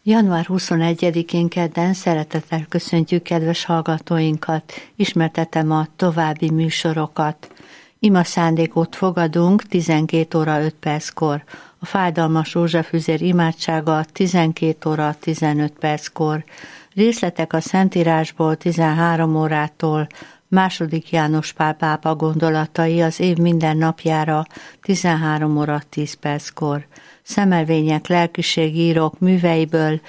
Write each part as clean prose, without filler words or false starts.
Január 21-én kedden szeretettel köszöntjük kedves hallgatóinkat, ismertetem a további műsorokat. Ima szándékot fogadunk 12 óra 5 perckor, a fájdalmas rózsafüzér imádsága 12 óra 15 perckor, részletek a Szentírásból 13 órától, II. János Pál pápa gondolatai az év minden napjára 13 óra 10 perckor, szemelvények lelkiségírók műveiből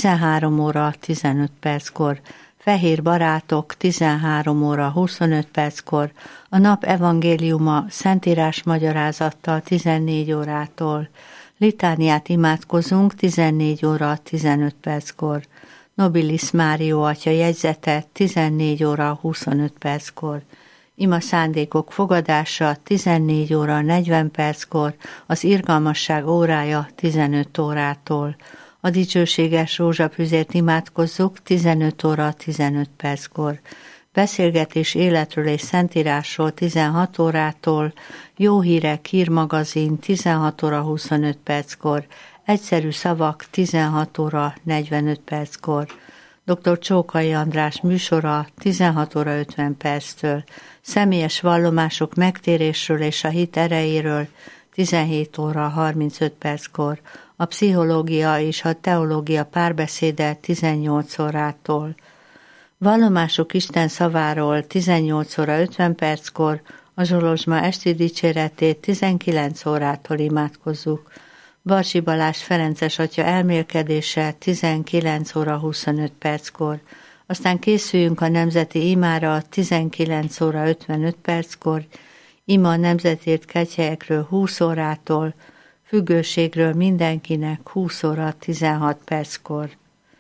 13 óra 15 perckor, fehér barátok 13 óra 25 perckor, a nap evangéliuma Szentírás magyarázattal 14 órától, litániát imádkozunk 14 óra 15 perckor, Nobilis Mário atya jegyzete 14 óra 25 perckor, ima szándékok fogadása 14 óra 40 perckor, az irgalmasság órája 15 órától. A dicsőséges rózsafüzért imádkozzuk 15 óra 15 perckor. Beszélgetés életről és Szentírásról 16 órától, Jó hírek hírmagazin 16 óra 25 perckor, Egyszerű szavak 16 óra 45 perckor. Dr. Csókai András műsora 16 óra 50 perctől, személyes vallomások megtérésről és a hit erejéről 17 óra 35 perckor, a pszichológia és a teológia párbeszéde 18 órától, vallomások Isten szaváról 18 óra 50 perckor, a Zsolozsma esti dicséretét 19 órától imádkozzuk, Barsi Balázs ferences atya elmélkedése 19 óra 25 perckor, aztán készüljünk a nemzeti imára 19 óra 55 perckor, ima a nemzetért kegyhelyekről 20 órától, függőségről mindenkinek 20 óra 16 perckor.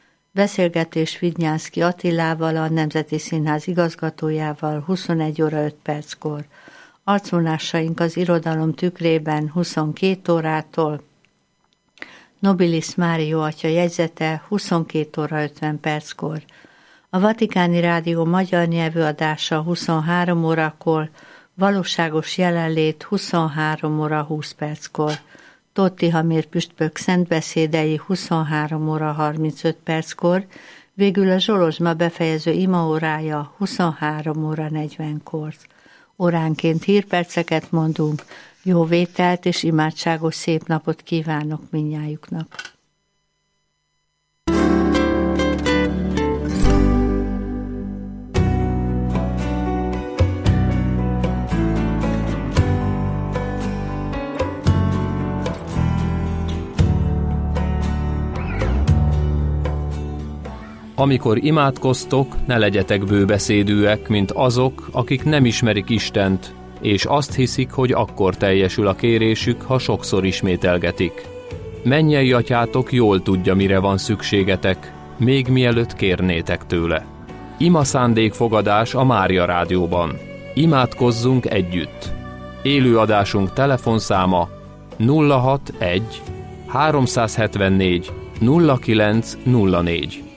Beszélgetés Vidnyánszky Attilával, a Nemzeti Színház igazgatójával 21 óra 5 perckor. Arcvonásaink az irodalom tükrében 22 órától, Nobilis Mário atya jegyzete 22 óra 50 perckor. A Vatikáni Rádió magyar nyelvű adása 23 órakor, valóságos jelenlét 23 óra 20 perckor. Totti Hamér püspök szentbeszédei 23 óra 35 perckor, végül a Zsolozsma befejező imaórája 23 óra 40-kor. Óránként hírperceket mondunk, jó vételt és imádságos szép napot kívánok mindnyájuknak. Amikor imádkoztok, ne legyetek bőbeszédűek, mint azok, akik nem ismerik Istent, és azt hiszik, hogy akkor teljesül a kérésük, ha sokszor ismételgetik. Mennyei atyátok jól tudja, mire van szükségetek, még mielőtt kérnétek tőle. Ima szándékfogadás a Mária Rádióban. Imádkozzunk együtt. Élőadásunk telefonszáma 061 374 0904.